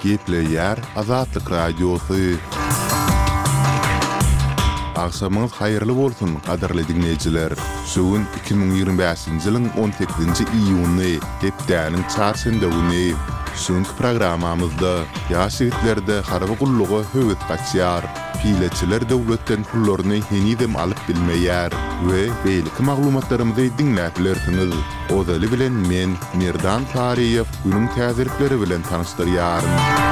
Gepleyer Azatlyk Radiosu. Akşamınız hayırlı bolsun, kadarly dinleyijiler. Şuun 2025-nji ýylyň 18-nji iýuny, hepdäniň çarşamba güni. Şuňky programamyzda ýaş ýigitlerde harby gullugy höwet gaçýar. Pileçiler döwletden pullaryny henidem alyp bilmeýär we beýleki maglumatlarymyzy dinläplersiňiz. Odaly bilen men Merdan Tariýew günüň täzirikleri bilen tanyşdyrýarym.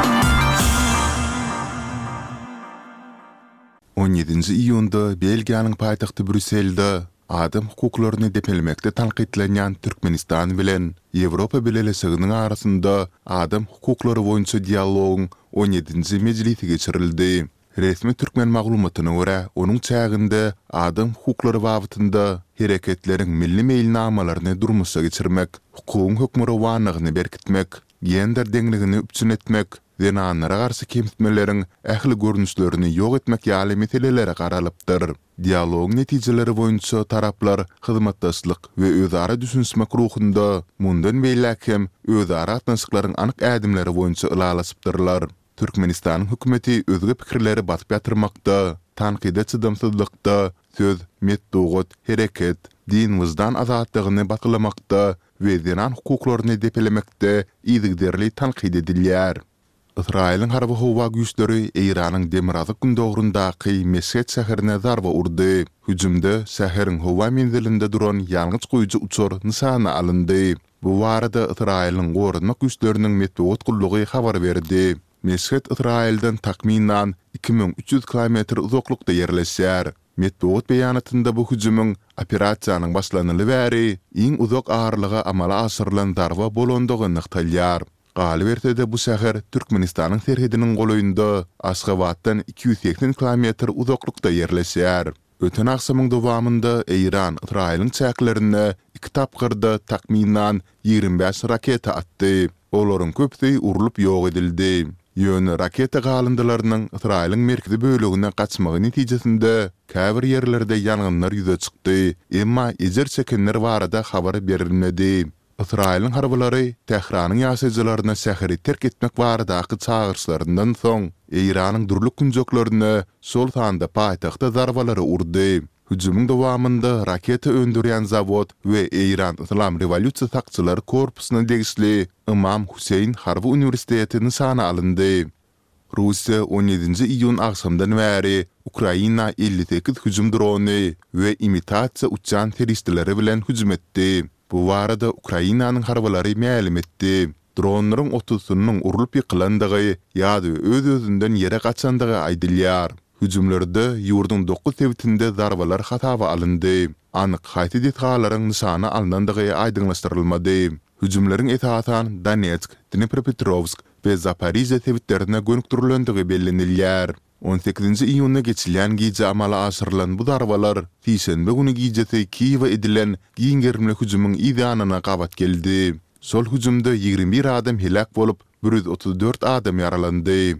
17-nji iýunda Belgiýanyň paýtagty Brüsselde adam hukuklaryny depelmekde tanqidlenýän Türkmenistan bilen Ýewropa Birleşiginiň arasynda adam hukuklary boýunça dialogyň 17-nji mejlisi geçirildi. Resmi Türkmen maglumatyna görä, onuň çäginde adam hukuklary wagtynda hereketleriň milli meýilnamalaryny durmuşa geçirmek, hukukyň hökmürawanlygyny berkitmek, gender deňligini üpçün etmek, zenanlara garşy kemsitmeleriň ähli görnüşlerini ýok etmek ýaly meselelere garalypdyr. Dialogyň netijeleri boýunça taraplar hyzmatdaşlyk we özara düşünmek ruhunda mundan beýlek hem özara atnaşyklaryň anyk ädimleri boýunça ylalasypdyrlar. Türkmenistanyň hökümeti özge pikirleri batyp ýatyrmakda, tanqide çydamsızlykda, söz, metdugot, hereket, din wyzdan azatlygyny batylamakda we zenan hukuklaryny depelemekde ýygyderli tanqid edilýär. Israýlyň harby howa güýçleri Eýranyň Demirazyk gündogrundaky Mesket şäherine zarba urdy. Hüjümde şäheriň howa menzilinde duran ýalňyç goýucu uçur nysana alyndy. Bu barada Israýlyň gorunmak güýçleriniň metdugot gullugy habar berdi. Mesket Israýilden takminan 2300 kilometr uzaklykda ýerleşýär. Metdugot beýanatynda bu hüjümüň operasiýanyň başlanyly bäri iň uzak ağırlyga amala aşyrylan darba bolandygy nykdalýar. Galbertede bu şäher Türkmenistanyň serhediniň golaýynda Aşgabatdan 280 kilometr uzaklykda ýerleşýär. Öten akşamyň dowamında Eýran Israýlyň çäklerine 2 tapgyrda takminan 25 raketa atdy. Olaryň köpüsi urulyp ýok edildi. Ýöne raketa galyndylarynyň Israýlyň merkezi bölegine gaçmagy netijesinde käbir ýerlerde ýangynlar ýüze çykdy, emma ejer çekenler barada habar berilmedi. Israýlyň harbylary Tehranyň ýaşaýjylaryna şäheri terk etmek baradaky çağırşlaryndan soň Eýranyň durluk günjoklaryna şol sanda paýtagta zarbalary urdy. Hüjümüň dowamında raketa öndürýän zawod we Eýran Islam Rewolýusiýa sakçylary korpusyna degişli Imam Huseyn Harby Uniwersitetini sana alyndy. Russiýa 17-nji iýun akşamdan bäri Ukraina 58 hüjüm drony we imitasiýa uçan terroristleri bilen hüjüm etdi. Bu barada Ukrainanyň harbylary mälim etdi. Dronlaryň 30-synyň urulyp ýykylandygy ýa-da öz-özünden ýere gaçandygy aýdylýar. Hüjümlerde ýurduň 9 sebitinde zarbalar hatawa alyndy. Anyk haýty detalaryň nysana alınandygy aýdyňlaşdyrylmady. Hüjümleriň esasan Donetsk, Dnipropetrovsk we Zaporizhia sebitlerine gönükdirilendygy bellenilýär. 18-nji iýunda geçilen gije amala aşyrylan bu zarbalar Tişenbe güni gijesi Kiýewa edilen giňgermli hüjümüň ýanyna gabat geldi. Şol hüjümde 21 adam helak bolup 134 adam ýaralandy.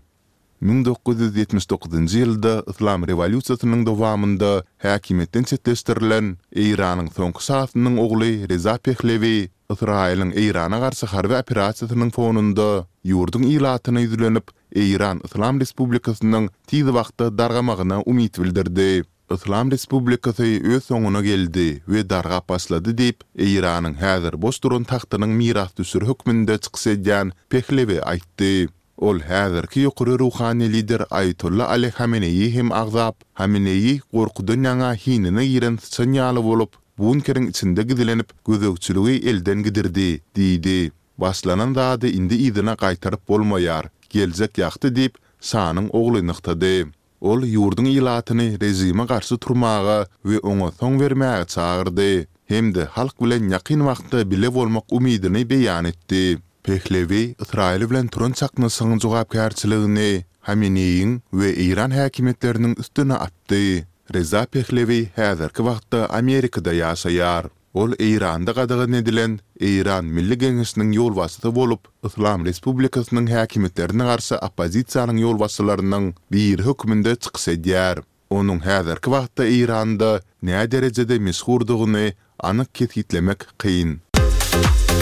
1979-njy ýylda Islam Rewolýusiýasynyň dowamında häkimetden çetleşdirilen Eýranyň soňky şahsynyň ogly Reza Pehlevi Israýlyň Eýrana garşy harby operasiýasynyň fonunda ýurduň ilatyna ýüzlenip Eýran Islam Respublikasynyň tiz wagtda dargamagyna umyt bildirdi. Islam Respublikasy öz soňuna geldi we darga başlady diýip Eýranyň häzir boş duran taxtynyň miras düşür hökmünde çykyş edýän Pehlevi aýtdy. Ol häzirki ýokary ruhani lider Ayatollah Ali Hameneyi hem agzap, Hameneyi gorkudan ýaňa hinine giren sanýaly bolup, bu ünkerin içinde gidilenip gözökçülügi elden gidirdi, diýdi. Başlanan zady indi ýzyna gaýtaryp bolmaýar, geljek ýakdy diýip şanyň ogly nyktady. Ol ýurduň ilatyny rejime garşy turmaga we oňa soň bermäge çağırdy. Hemde halk bilen ýakyn wagtda bile bolmak umidyny beýan etdi. Pehlevi Israýl bilen turan çaknasyň jogapkärçiligini Hameneýiň we Eýran häkimetleriniň üstüne atdy. Reza Pehlevi häzirki wagtda Amerikada ýaşaýar. Ol Eýranda gadagan edilen Eýran Milli Geňeşiniň ýolbasçysy bolup, Islam Respublikasynyň häkimetlerine garşy opozisiýanyň ýolbaşçylarynyň bir hökmünde çykyş edýär. Onuň häzirki wagtda Eýranda näme derejede meşhurdygyny anyk kesgitlemek kyn.